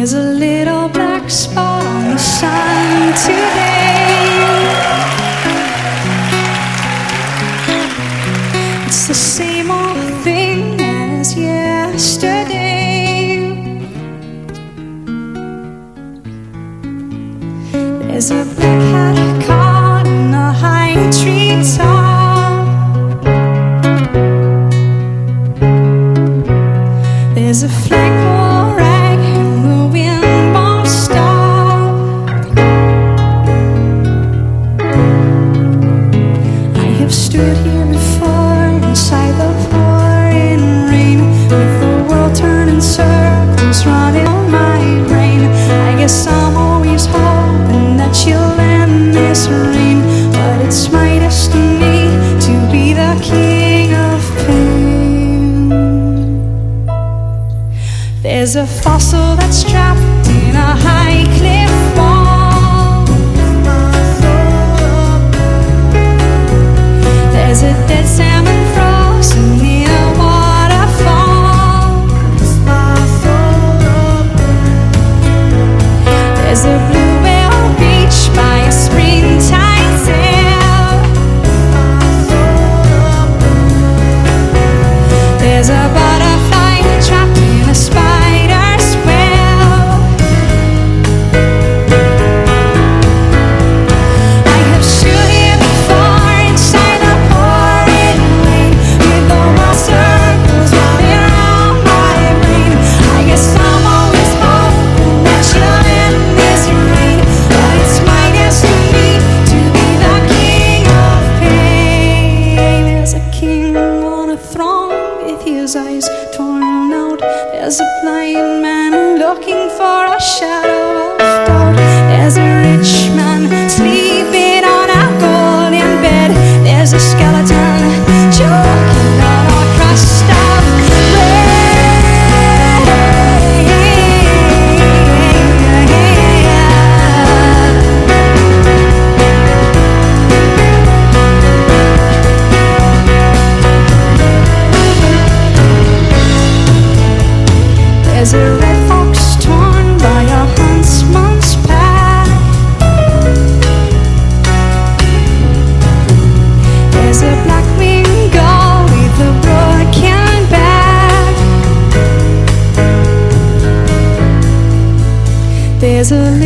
There's a little black spot on the sun today. It's the same old thing as yesterday. There's a black hat caught in a high tree top. There's a flagpole rag and the wind won't stop. I have stood here before inside the pouring rain, with the world turning circles running on my brain. I guess I'm always hoping that you'll end this rain, but it's my destiny to be the king of pain. There's a fossil that's trapped in a high cliff wall. There's a dead salmon frozen in a waterfall. There's a blue whale beach by a springtime sail. There's a butterfly trapped in a spider's web. I have stood here before inside the pouring rain, with the world circles running around my brain. I guess I'm always hoping that you'll end this rain, but it's my destiny to be the king of pain. There's a king on a throne with his eyes torn out. There's a blind man looking for a shadow of doubt. There's a rich man sleeping on a golden bed. There's a skeleton choking on a crust of bread. There's a red fox torn by a huntsman's pack. There's a black-winged gull with a broken back. There's a